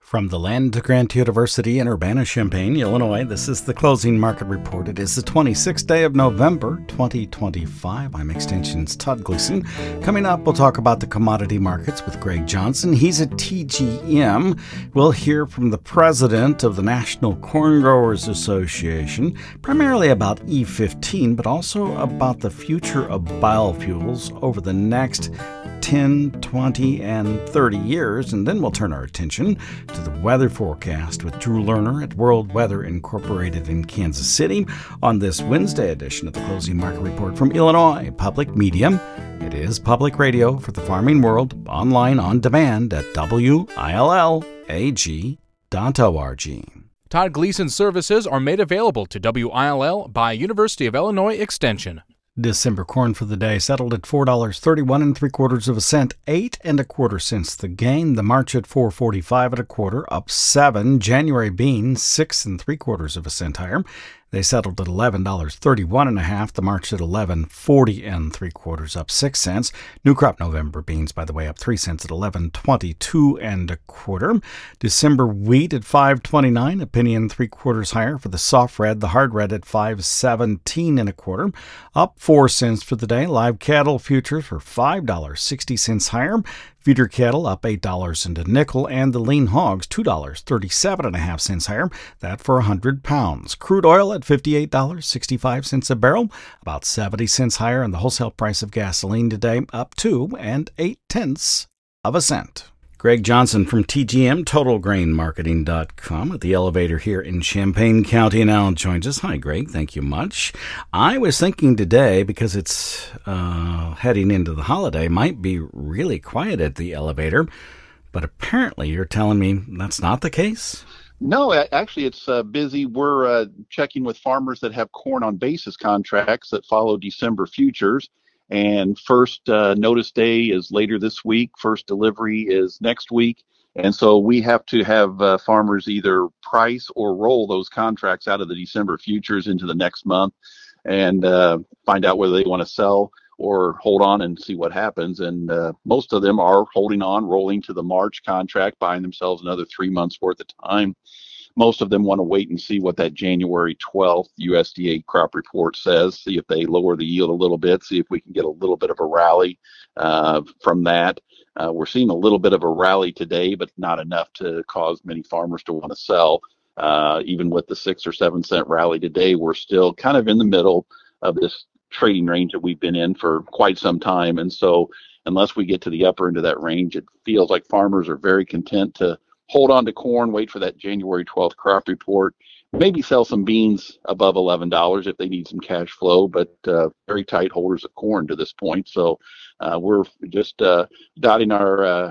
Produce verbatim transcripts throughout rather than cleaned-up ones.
From the land to Grant University in Urbana-Champaign, Illinois, this is the Closing Market Report. It is the twenty-sixth day of November, twenty twenty-five. I'm Extension's Todd Gleason. Coming up, we'll talk about the commodity markets with Greg Johnson. He's at T G M. We'll hear from the president of the National Corn Growers Association, primarily about E fifteen, but also about the future of biofuels over the next ten, twenty, and thirty years. And then we'll turn our attention to the weather forecast with Drew Lerner at World Weather Incorporated in Kansas City on this Wednesday edition of the Closing Market Report from Illinois Public Media. It is public radio for the farming world, online on demand at W I L L A G dot org. Todd Gleason services are made available to W I L L by University of Illinois Extension. December corn for the day settled at four dollars thirty-one and three quarters of a cent, eight and a quarter cents the gain. The March at four forty-five and a quarter, up seven. January beans six and three quarters of a cent higher. They settled at eleven dollars thirty-one and a half. The March at eleven forty and three quarters, up six cents. New crop November beans, by the way, up three cents at eleven twenty-two and a quarter. December wheat at five twenty-nine, a penny and three quarters higher for the soft red. The hard red at five seventeen and a quarter, up four cents for the day. Live cattle futures were five dollars sixty cents higher. Feeder cattle up eight dollars and a nickel, and the lean hogs two dollars thirty-seven and a half cents higher. That for one hundred pounds. Crude oil at fifty-eight dollars and sixty-five cents a barrel, about seventy cents higher, and the wholesale price of gasoline today up two and eight tenths of a cent. Greg Johnson from T G M, total grain marketing dot com, at the elevator here in Champaign County now joins us. Hi, Greg. Thank you much. I was thinking today, because it's uh, heading into the holiday, might be really quiet at the elevator, but apparently you're telling me that's not the case? No, actually, it's uh, busy. We're uh, checking with farmers that have corn on basis contracts that follow December futures. And first uh, notice day is later this week. First delivery is next week. And so we have to have uh, farmers either price or roll those contracts out of the December futures into the next month and uh, find out whether they want to sell or hold on and see what happens. And uh, most of them are holding on, rolling to the March contract, buying themselves another three months worth of time. Most of them want to wait and see what that January twelfth U S D A crop report says, see if they lower the yield a little bit, see if we can get a little bit of a rally uh, from that. Uh, we're seeing a little bit of a rally today, but not enough to cause many farmers to want to sell. Uh, even with the six or seven cent rally today, we're still kind of in the middle of this trading range that we've been in for quite some time. And so unless we get to the upper end of that range, it feels like farmers are very content to hold on to corn, wait for that January twelfth crop report, maybe sell some beans above eleven dollars if they need some cash flow, but uh, very tight holders of corn to this point. So uh, we're just uh, dotting our uh,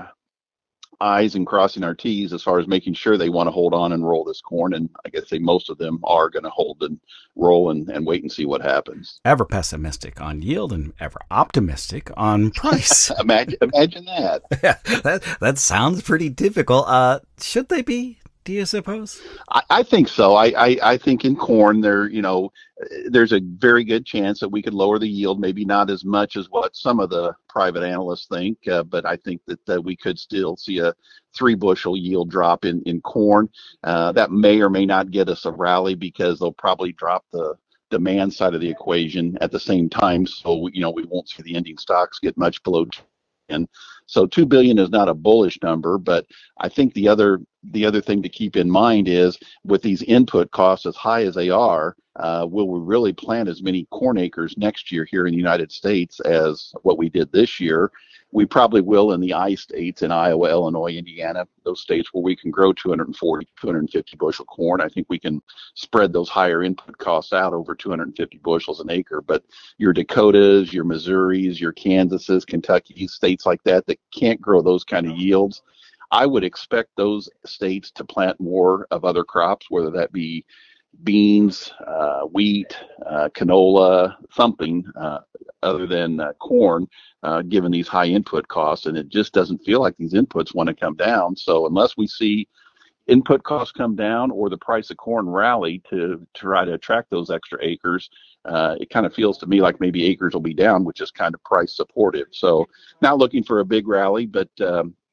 I's and crossing our T's as far as making sure they want to hold on and roll this corn. And I guess say most of them are going to hold and roll and, and wait and see what happens. Ever pessimistic on yield and ever optimistic on price. imagine, imagine that. Yeah, that. That sounds pretty typical. Uh, should they be? Do you suppose? I, I think so. I, I, I think in corn there, you know, there's a very good chance that we could lower the yield, maybe not as much as what some of the private analysts think, uh, but I think that, that we could still see a three bushel yield drop in, in corn. Uh, that may or may not get us a rally because they'll probably drop the demand side of the equation at the same time. So, we, you know, we won't see the ending stocks get much below and so two billion is not a bullish number, but I think the other the other thing to keep in mind is with these input costs as high as they are, uh, will we really plant as many corn acres next year here in the United States as what we did this year? We probably will in the I states, in Iowa, Illinois, Indiana, those states where we can grow two hundred forty, two hundred fifty bushel corn. I think we can spread those higher input costs out over two hundred fifty bushels an acre. But your Dakotas, your Missouris, your Kansases, Kentucky, states like that that can't grow those kind of yields, I would expect those states to plant more of other crops, whether that be beans, uh, wheat, uh, canola, something uh, other than uh, corn, uh, given these high input costs. And it just doesn't feel like these inputs want to come down. So unless we see input costs come down or the price of corn rally to, to try to attract those extra acres, uh, it kind of feels to me like maybe acres will be down, which is kind of price supportive. So not looking for a big rally, but um,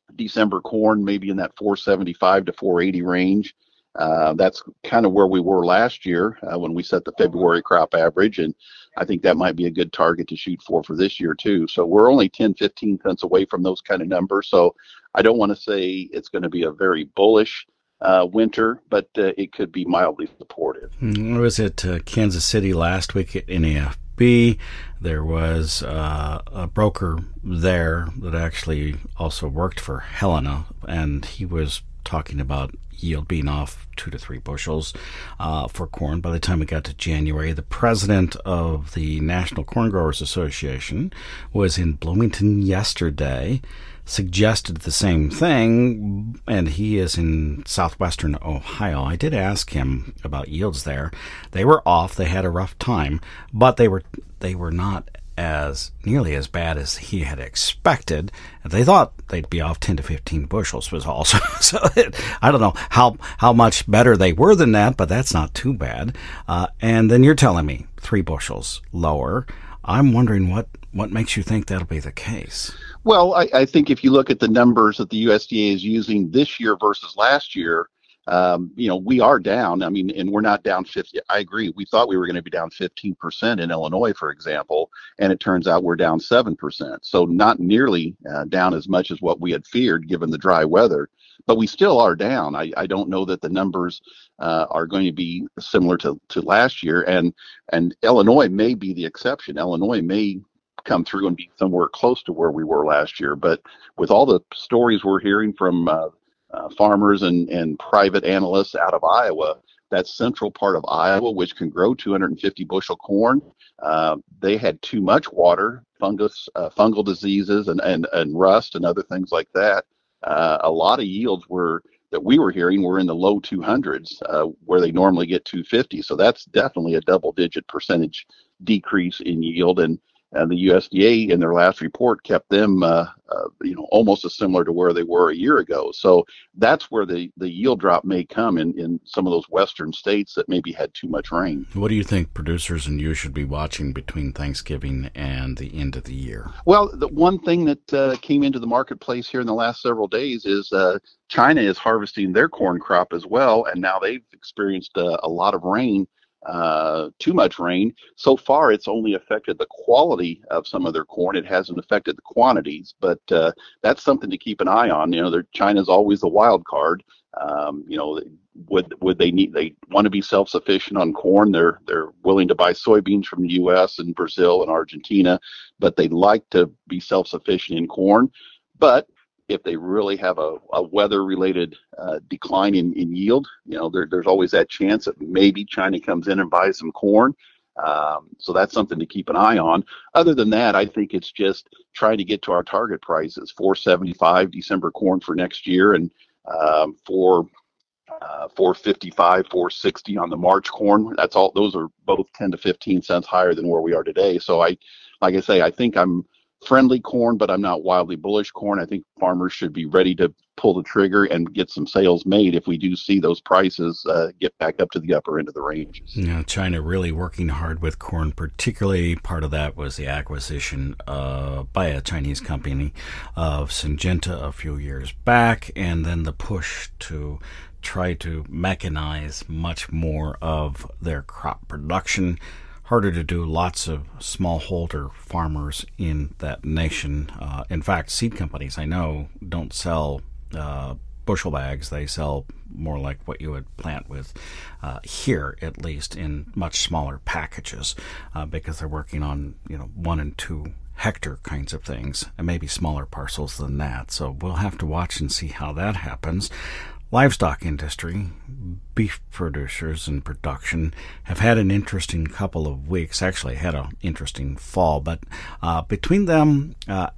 December corn maybe in that four seventy-five to four eighty range. Uh, that's kind of where we were last year uh, when we set the February crop average, and I think that might be a good target to shoot for for this year too. So we're only ten, fifteen cents away from those kind of numbers. So I don't want to say it's going to be a very bullish uh, winter, but uh, it could be mildly supportive. I was at uh, Kansas City last week at N A F B. There was uh, a broker there that actually also worked for Helena, and he was talking about yield being off two to three bushels uh, for corn. By the time we got to January, the president of the National Corn Growers Association was in Bloomington yesterday, suggested the same thing, and he is in southwestern Ohio. I did ask him about yields there. They were off. They had a rough time, but they were they were not as nearly as bad as he had expected. They thought they'd be off ten to fifteen bushels was all. So, so it, I don't know how how much better they were than that, but that's not too bad. Uh, and then you're telling me three bushels lower. I'm wondering what, what makes you think that'll be the case? Well, I, I think if you look at the numbers that the U S D A is using this year versus last year, Um, you know, we are down. I mean, and we're not down fifty. I agree. We thought we were going to be down fifteen percent in Illinois, for example, and it turns out we're down seven percent. So not nearly uh, down as much as what we had feared given the dry weather, but we still are down. I, I don't know that the numbers uh, are going to be similar to, to last year. And, and Illinois may be the exception. Illinois may come through and be somewhere close to where we were last year. But with all the stories we're hearing from uh, Uh, farmers and, and private analysts out of Iowa, that central part of Iowa, which can grow two hundred fifty bushel corn, uh, they had too much water, fungus, uh, fungal diseases, and, and, and rust and other things like that. Uh, a lot of yields were that we were hearing were in the low two hundreds, uh, where they normally get two fifty. So that's definitely a double-digit percentage decrease in yield. And Uh, the U S D A in their last report kept them, uh, uh, you know, almost as similar to where they were a year ago. So that's where the, the yield drop may come in, in some of those western states that maybe had too much rain. What do you think producers and you should be watching between Thanksgiving and the end of the year? Well, the one thing that uh, came into the marketplace here in the last several days is uh, China is harvesting their corn crop as well, and now they've experienced uh, a lot of rain. Uh, too much rain. So far, it's only affected the quality of some of their corn. It hasn't affected the quantities, but uh, that's something to keep an eye on. You know, China's always the wild card. Um, you know, would would they need? They want to be self-sufficient on corn. They're they're willing to buy soybeans from the U S and Brazil and Argentina, but they like to be self-sufficient in corn. But if they really have a, a weather-related uh, decline in, in yield, you know, there, there's always that chance that maybe China comes in and buys some corn. Um, so that's something to keep an eye on. Other than that, I think it's just trying to get to our target prices, four seventy-five December corn for next year, and um, for uh, four fifty-five, four sixty on the March corn. That's all. Those are both ten to fifteen cents higher than where we are today. So I, like I say, I think I'm friendly corn, but I'm not wildly bullish corn. I think farmers should be ready to pull the trigger and get some sales made if we do see those prices uh, get back up to the upper end of the ranges. Yeah, China really working hard with corn, particularly part of that was the acquisition uh, by a Chinese company of Syngenta a few years back, and then the push to try to mechanize much more of their crop production. Harder to do, lots of smallholder farmers in that nation. Uh, in fact, seed companies, I know, don't sell uh, bushel bags. They sell more like what you would plant with uh, here, at least, in much smaller packages, uh, because they're working on, you know, one and two hectare kinds of things, and maybe smaller parcels than that. So we'll have to watch and see how that happens. Livestock industry, beef producers and production have had an interesting couple of weeks, actually had an interesting fall, but uh, between them uh,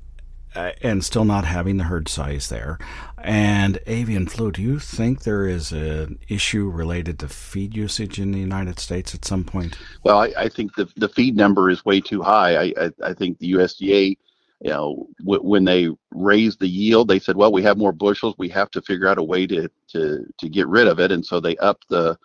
and still not having the herd size there and avian flu, do you think there is an issue related to feed usage in the United States at some point? Well, I, I think the, the feed number is way too high. I, I, I think the U S D A, you know, w- when they raised the yield, they said, well, we have more bushels. We have to figure out a way to, to, to get rid of it. And so they upped the,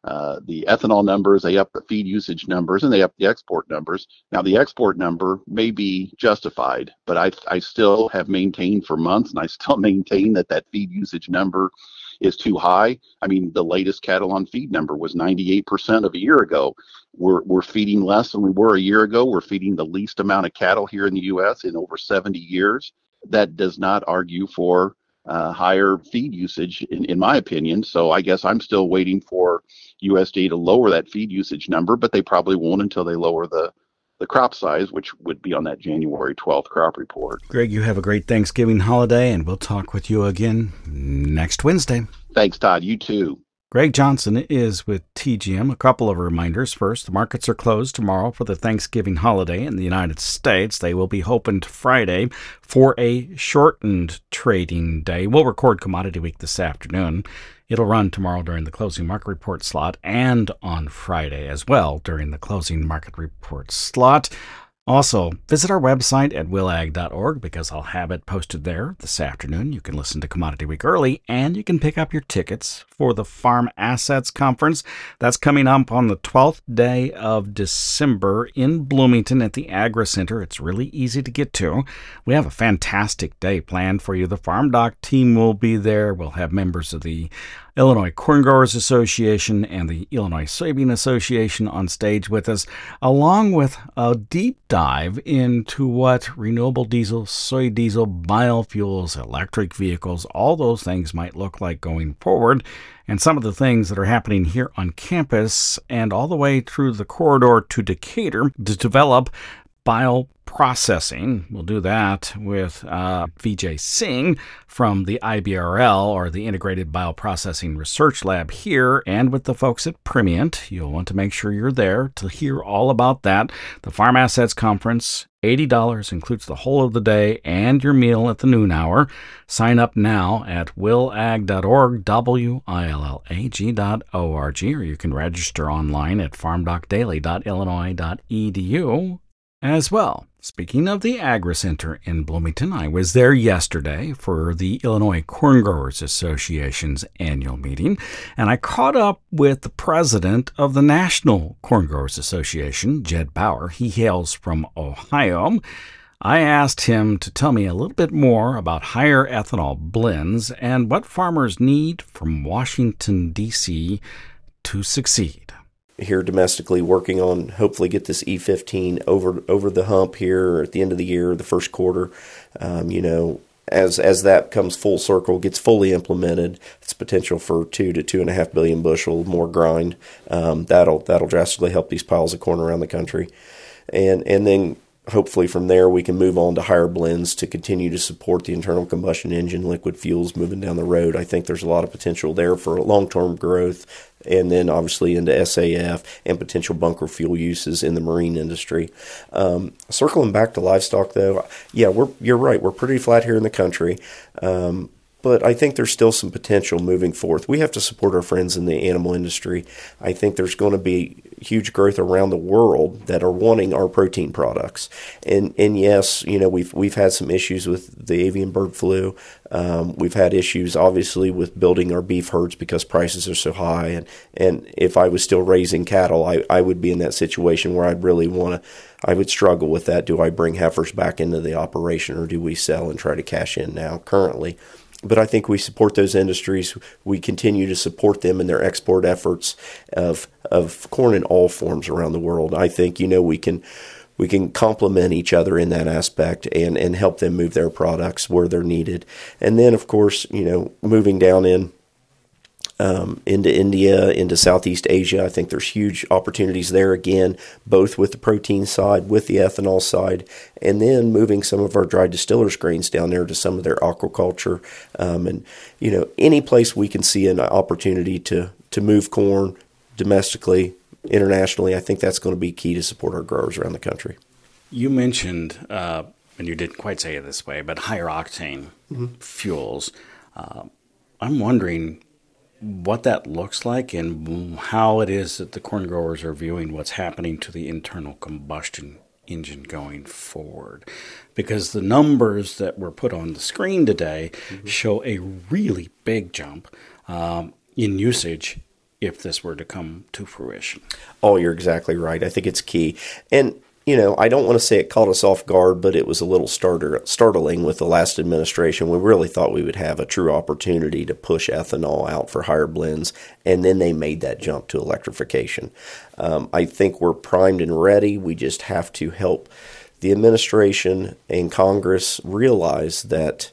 uh, the ethanol numbers, they up the feed usage numbers, and they up the export numbers. Now, the export number may be justified, but I, I still have maintained for months, and I still maintain that that feed usage number is too high. I mean, the latest cattle on feed number was ninety-eight percent of a year ago. We're, we're feeding less than we were a year ago. We're feeding the least amount of cattle here in the U S in over seventy years. That does not argue for uh, higher feed usage, in, in my opinion. So I guess I'm still waiting for U S D A to lower that feed usage number, but they probably won't until they lower the, the crop size, which would be on that January twelfth crop report. Greg, you have a great Thanksgiving holiday, and we'll talk with you again next Wednesday. Thanks, Todd. You too. Greg Johnson is with T G M. A couple of reminders. First, the markets are closed tomorrow for the Thanksgiving holiday in the United States. They will be opened Friday for a shortened trading day. We'll record Commodity Week this afternoon. It'll run tomorrow during the closing market report slot and on Friday as well during the closing market report slot. Also, visit our website at will ag dot org because I'll have it posted there this afternoon. You can listen to Commodity Week early, and you can pick up your tickets for the Farm Assets Conference. That's coming up on the twelfth day of December in Bloomington at the Agri Center. It's really easy to get to. We have a fantastic day planned for you. The Farm Doc team will be there. We'll have members of the Illinois Corn Growers Association and the Illinois Soybean Association on stage with us, along with a deep dive into what renewable diesel, soy diesel, biofuels, electric vehicles, all those things might look like going forward, and some of the things that are happening here on campus and all the way through the corridor to Decatur to develop bioprocessing. We'll do that with uh, Vijay Singh from the I B R L, or the Integrated Bioprocessing Research Lab here, and with the folks at Primient. You'll want to make sure you're there to hear all about that. The Farm Assets Conference, eighty dollars, includes the whole of the day and your meal at the noon hour. Sign up now at will ag dot org, W I L L A G dot O R G, or you can register online at farm doc daily dot illinois dot e d u. as well. Speaking of the Agri Center in Bloomington, I was there yesterday for the Illinois Corn Growers Association's annual meeting, and I caught up with the president of the National Corn Growers Association, Jed Bauer. He hails from Ohio. I asked him to tell me a little bit more about higher ethanol blends and what farmers need from Washington, D C to succeed. Here domestically, working on hopefully get this E fifteen over over the hump here at the end of the year, the first quarter. Um, you know, as as that comes full circle, gets fully implemented, it's potential for two to two and a half billion bushel more grind. Um, that'll that'll drastically help these piles of corn around the country, and and then hopefully from there we can move on to higher blends to continue to support the internal combustion engine liquid fuels moving down the road. I think there's a lot of potential there for long-term growth, and then obviously into S A F and potential bunker fuel uses in the marine industry. Um, circling back to livestock, though, yeah, we're you're right. We're pretty flat here in the country, um, but I think there's still some potential moving forth. We have to support our friends in the animal industry. I think there's going to be huge growth around the world that are wanting our protein products. And and yes, you know, we've we've had some issues with the avian bird flu. Um, we've had issues, obviously, with building our beef herds because prices are so high. And, and if I was still raising cattle, I, I would be in that situation where I'd really want to, I would struggle with that. Do I bring heifers back into the operation, or do we sell and try to cash in now currently? But I think we support those industries. We continue to support them in their export efforts of of corn in all forms around the world. I think, you know, we can we can complement each other in that aspect and, and help them move their products where they're needed. And then, of course, you know, moving down in um, into India, into Southeast Asia, I think there's huge opportunities there again, both with the protein side, with the ethanol side, and then moving some of our dried distillers grains down there to some of their aquaculture. Um, and, you know, any place we can see an opportunity to, to move corn domestically, internationally, I think that's going to be key to support our growers around the country. You mentioned, uh, and you didn't quite say it this way, but higher octane mm-hmm. fuels. Uh, I'm wondering what that looks like and how it is that the corn growers are viewing what's happening to the internal combustion engine going forward. Because the numbers that were put on the screen today mm-hmm. show a really big jump um, in usage if this were to come to fruition. Oh, you're exactly right. I think it's key. And, you know, I don't want to say it caught us off guard, but it was a little starter, startling with the last administration. We really thought we would have a true opportunity to push ethanol out for higher blends, and then they made that jump to electrification. Um, I think we're primed and ready. We just have to help the administration and Congress realize that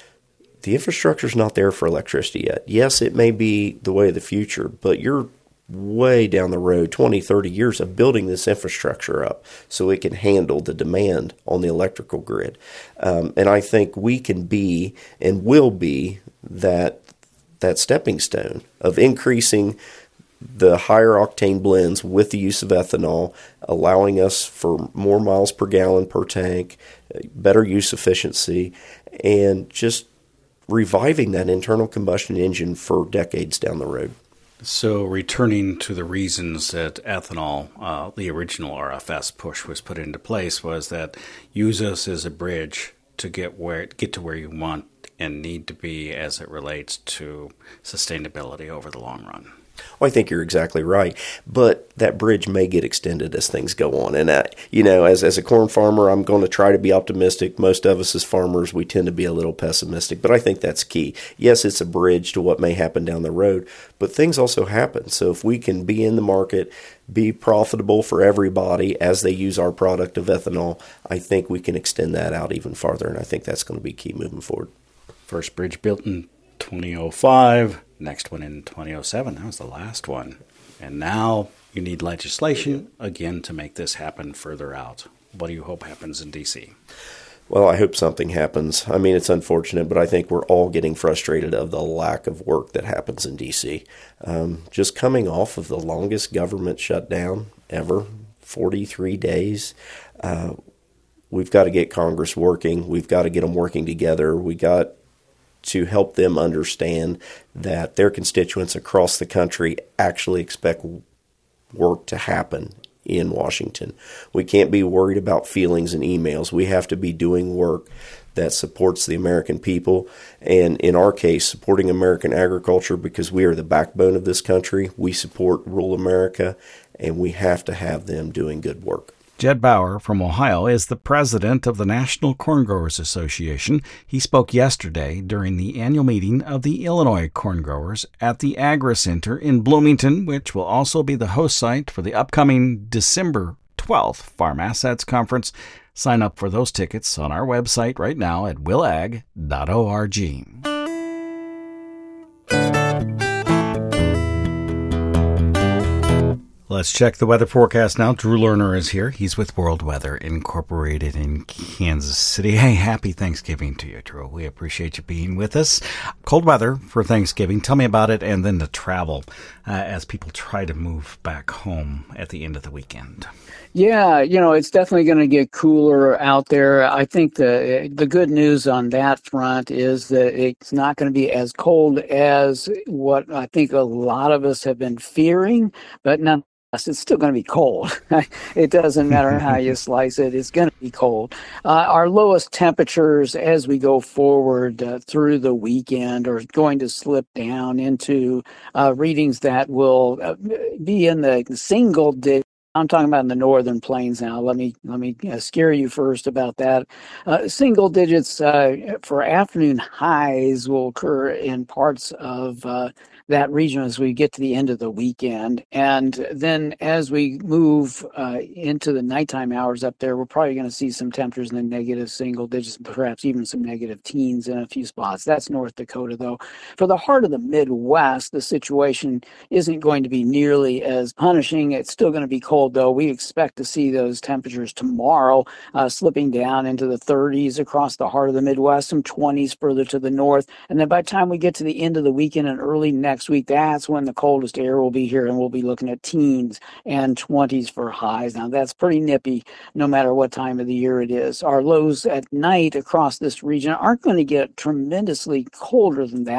the infrastructure is not there for electricity yet. Yes, it may be the way of the future, but you're way down the road, twenty, thirty years of building this infrastructure up so it can handle the demand on the electrical grid. Um, and I think we can be and will be that that stepping stone of increasing the higher octane blends with the use of ethanol, allowing us for more miles per gallon per tank, better use efficiency, and just reviving that internal combustion engine for decades down the road. So returning to the reasons that ethanol, uh, the original R F S push was put into place, was that use us as a bridge to get where get to where you want and need to be as it relates to sustainability over the long run. Well, I think you're exactly right, but that bridge may get extended as things go on. And, uh, you know, as as a corn farmer, I'm going to try to be optimistic. Most of us as farmers, we tend to be a little pessimistic, but I think that's key. Yes, it's a bridge to what may happen down the road, but things also happen. So if we can be in the market, be profitable for everybody as they use our product of ethanol, I think we can extend that out even farther, and I think that's going to be key moving forward. First bridge built in twenty oh five. Next one in twenty oh seven. That was the last one. And now you need legislation, again, to make this happen further out. What do you hope happens in D C? Well, I hope something happens. I mean, it's unfortunate, but I think we're all getting frustrated of the lack of work that happens in D C. Um, just coming off of the longest government shutdown ever, forty-three days. Uh, we've got to get Congress working. We've got to get them working together. We got to help them understand that their constituents across the country actually expect work to happen in Washington. We can't be worried about feelings and emails. We have to be doing work that supports the American people, and in our case, supporting American agriculture, because we are the backbone of this country. We support rural America, and we have to have them doing good work. Jed Bauer from Ohio is the president of the National Corn Growers Association. He spoke yesterday during the annual meeting of the Illinois Corn Growers at the Agri Center in Bloomington, which will also be the host site for the upcoming December twelfth Farm Assets Conference. Sign up for those tickets on our website right now at willag dot org. Let's check the weather forecast now. Drew Lerner is here. He's with World Weather Incorporated in Kansas City. Hey, happy Thanksgiving to you, Drew. We appreciate you being with us. Cold weather for Thanksgiving. Tell me about it, and then the travel uh, as people try to move back home at the end of the weekend. Yeah, you know, it's definitely going to get cooler out there. I think the the good news on that front is that it's not going to be as cold as what I think a lot of us have been fearing, but nonetheless, it's still going to be cold. It doesn't matter how you slice it. It's going to be cold. Uh, our lowest temperatures as we go forward uh, through the weekend are going to slip down into uh, readings that will uh, be in the single digits. I'm talking about in the northern plains now. Let me let me uh, scare you first about that. Uh, single digits uh, for afternoon highs will occur in parts of uh, that region as we get to the end of the weekend. And then as we move uh, into the nighttime hours up there, we're probably going to see some temperatures in the negative single digits, perhaps even some negative teens in a few spots. That's North Dakota, though. For the heart of the Midwest, the situation isn't going to be nearly as punishing. It's still going to be cold, though. We expect to see those temperatures tomorrow uh, slipping down into the thirties across the heart of the Midwest, some twenties further to the north. And then by the time we get to the end of the weekend and early next week, that's when the coldest air will be here, and we'll be looking at teens and twenties for highs. Now, that's pretty nippy no matter what time of the year it is. Our lows at night across this region aren't going to get tremendously colder than that.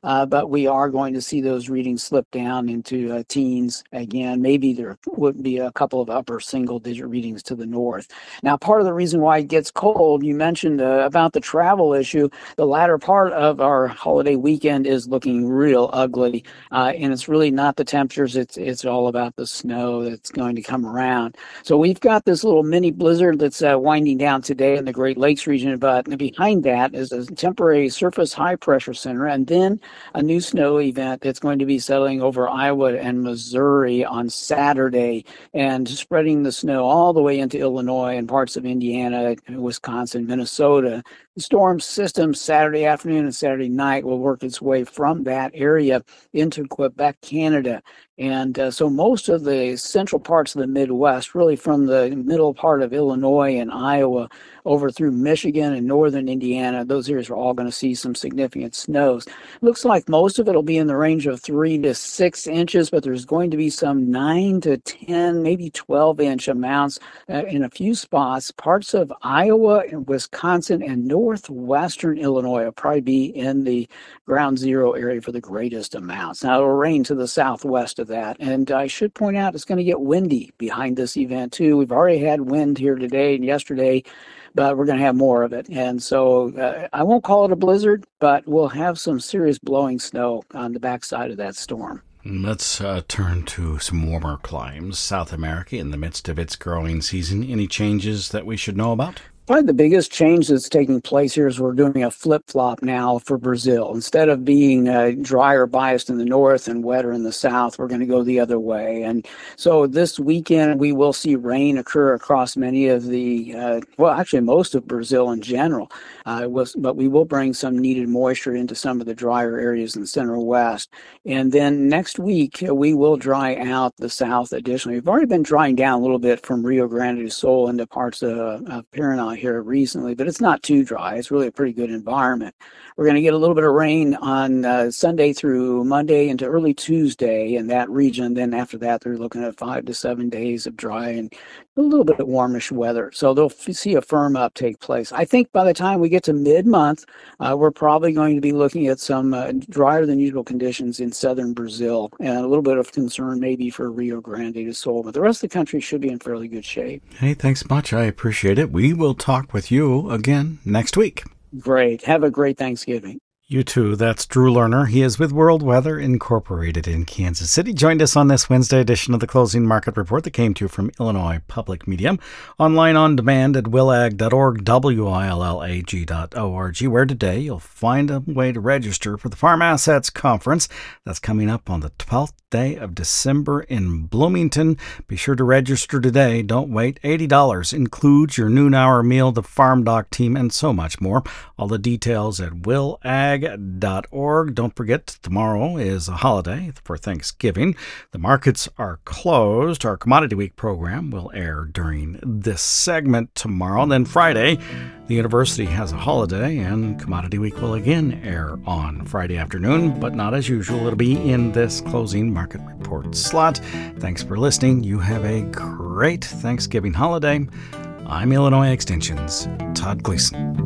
uh, but we are going to see those readings slip down into uh, teens again. Maybe there would be a couple of upper single-digit readings to the north. Now, part of the reason why it gets cold, you mentioned uh, about the travel issue. The latter part of our holiday weekend is looking real ugly, uh, and it's really not the temperatures. It's it's all about the snow that's going to come around. So we've got this little mini blizzard that's uh, winding down today in the Great Lakes region, but behind that is a temporary surface high pressure center, and then a new snow event that's going to be settling over Iowa and Missouri on Saturday and spreading the snow all the way into Illinois and parts of Indiana, Wisconsin, Minnesota. The storm system Saturday afternoon and Saturday night will work its way from that area into Quebec, Canada. And uh, so most of the central parts of the Midwest, really from the middle part of Illinois and Iowa over through Michigan and northern Indiana, those areas are all going to see some significant snows. Looks like most of it will be in the range of three to six inches, but there's going to be some nine to ten, maybe twelve inch amounts uh, in a few spots. Parts of Iowa and Wisconsin and northwestern Illinois will probably be in the ground zero area for the greatest amounts. Now, it'll rain to the southwest of that. And I should point out it's going to get windy behind this event, too. We've already had wind here today and yesterday, but we're going to have more of it. And so uh, I won't call it a blizzard, but we'll have some serious blowing snow on the backside of that storm. Let's uh, turn to some warmer climes. South America in the midst of its growing season. Any changes that we should know about? Probably the biggest change that's taking place here is we're doing a flip-flop now for Brazil. Instead of being uh, drier biased in the north and wetter in the south, we're going to go the other way. And so this weekend, we will see rain occur across many of the, uh, well, actually most of Brazil in general. Uh, was, but we will bring some needed moisture into some of the drier areas in the center west. And then next week, we will dry out the south additionally. We've already been drying down a little bit from Rio Grande do Sul into parts of, of Paraná here recently, but it's not too dry. It's really a pretty good environment. We're going to get a little bit of rain on uh, Sunday through Monday into early Tuesday in that region. Then after that, they're looking at five to seven days of dry and a little bit of warmish weather. So they'll f- see a firm up take place. I think by the time we get to mid-month, uh, we're probably going to be looking at some uh, drier than usual conditions in southern Brazil and a little bit of concern maybe for Rio Grande do Sul. But the rest of the country should be in fairly good shape. Hey, thanks much. I appreciate it. We will talk with you again next week. Great. Have a great Thanksgiving. You too. That's Drew Lerner. He is with World Weather Incorporated in Kansas City. Joined us on this Wednesday edition of the Closing Market Report that came to you from Illinois Public Media. Online on demand at willag dot org, W I L L A G dot org, where today you'll find a way to register for the Farm Assets Conference. That's coming up on the twelfth day of December in Bloomington. Be sure to register today. Don't wait. eighty dollars includes your noon hour meal, the Farm Doc team, and so much more. All the details at willag dot org. Don't forget, tomorrow is a holiday for Thanksgiving. The markets are closed. Our Commodity Week program will air during this segment tomorrow. And then Friday, the university has a holiday, and Commodity Week will again air on Friday afternoon, but not as usual. It'll be in this Closing Market Report slot. Thanks for listening. You have a great Thanksgiving holiday. I'm Illinois Extension's Todd Gleason.